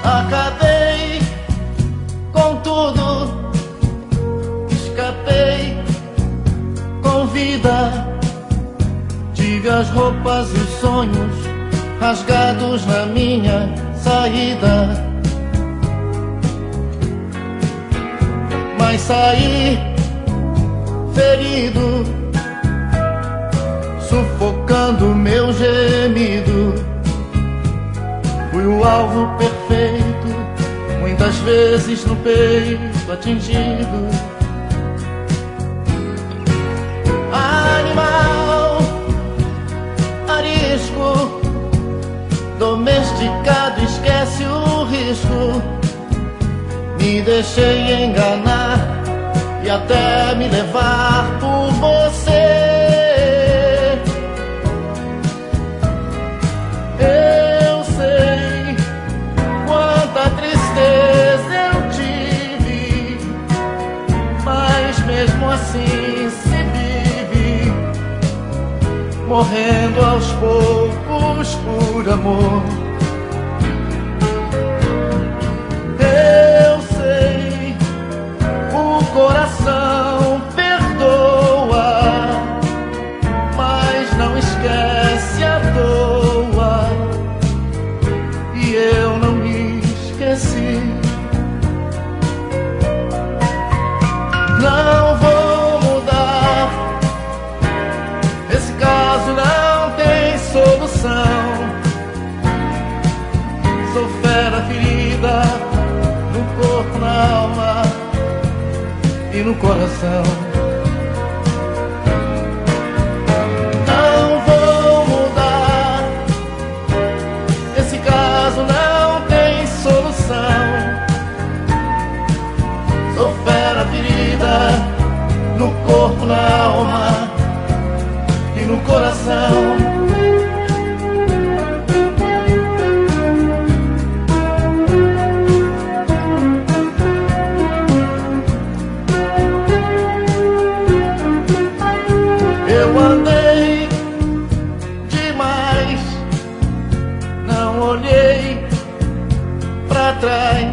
Acabei com tudo, escapei com vida. Tive as roupas e os sonhos rasgados na minha saída, mas saí ferido, sufocando meu gemido. Fui o alvo perfeito, muitas vezes no peito atingido. Animal arisco, domesticado, esquece o risco. Me deixei enganar e até me levar por você. Eu sei quanta tristeza eu tive, mas mesmo assim se vive, morrendo aos poucos por amor. Eu sei, o coração perdoa, mas não esquece à toa, e eu não me esqueci. Não vou mudar, esse caso não tem solução. Sou fera ferida no corpo, na alma e no coração. Não vou mudar, esse caso não tem solução. Sou fera ferida no corpo, na alma e no coração. Eu andei demais, não olhei pra trás.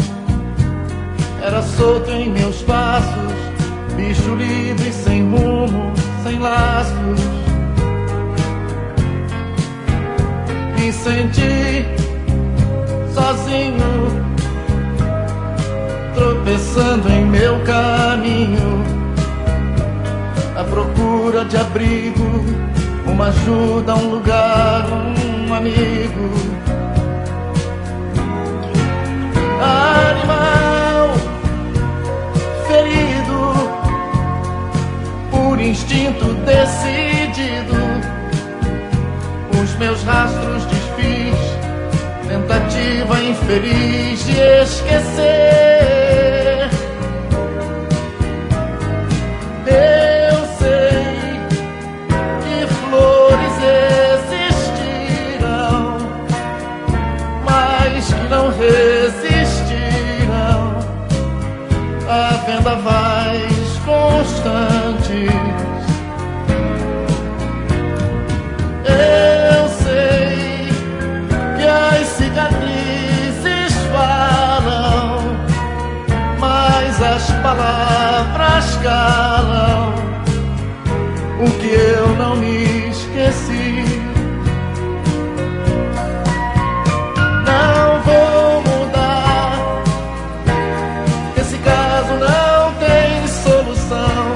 Era solto em meus passos, bicho livre, sem rumo, sem laços. Me senti sozinho, tropeçando em meu caminho, à procura de abrigo, uma ajuda, um lugar, um amigo. Animal ferido, por instinto decidido, os meus rastros desfiz, tentativa infeliz de esquecer. Eu sei que flores existirão, mas que não resistirão a vendavais constantes. Eu sei que as cicatrizes falam, mas as palavras calam o que eu não me esqueci. Não vou mudar, esse caso não tem solução.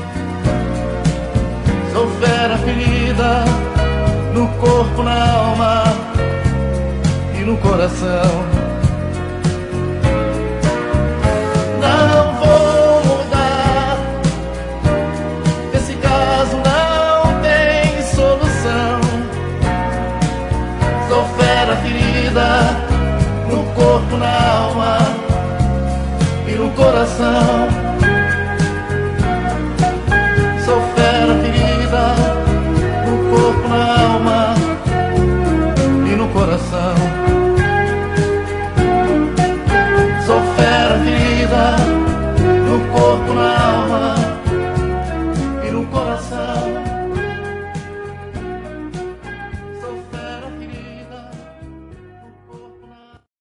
Sou fera ferida no corpo, na alma e no coração. Não vou mudar, esse caso não tem solução. Sou fera ferida no corpo, na alma e no coração. Sou fera ferida no corpo, na alma e no coração. Sou fera ferida no corpo, na alma e no coração.